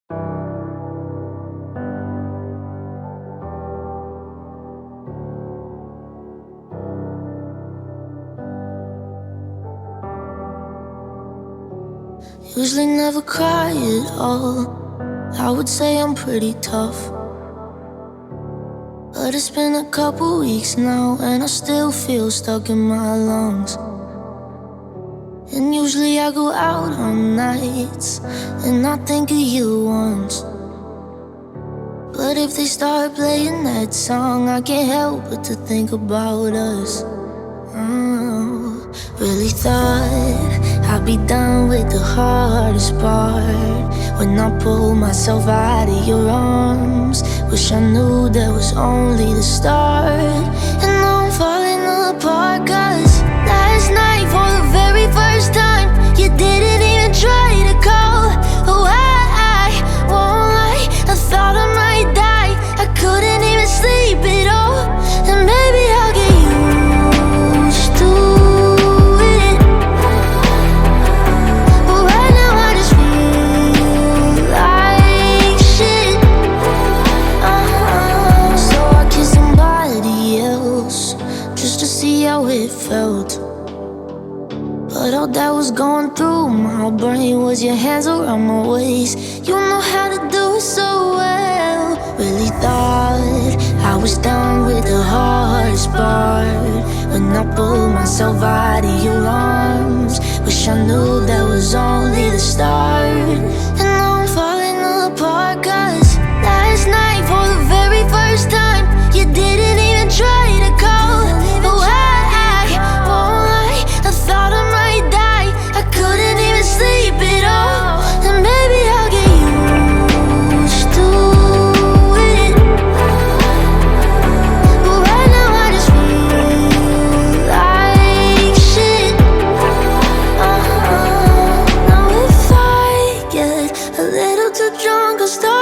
Usually never cry at all. I would say I'm pretty tough, but it's been a couple weeks now and I still feel stuck in my lungs. And usually I go out on nights and I think of you once, but if they start playing that song, I can't help but to think about us. Really thought I'd be done with the hardest part when I pulled myself out of your arms. Wish I knew that was only the start. And now I'm falling apart, 'cause last night for the very first time you didn't even try to call. Oh, I won't lie, I thought I might die. I couldn't even sleep at all. And maybe I'll get used to it, but right now I just feel like shit. So I kissed somebody else just to see how it felt, but all that was going through my brain was your hands around my waist. You know how to do it so well. Really thought I was done with the hardest part when I pulled myself out of your arms. Wish I knew that was only the start. And now I'm falling apart, 'cause last night for the very first time you didn't even try to call. Oh, I won't lie, I thought I might die. I couldn't even sleep at all. And maybe I'll get used to it, but right now I just feel like shit. Now if I get a little too drunk, I'll start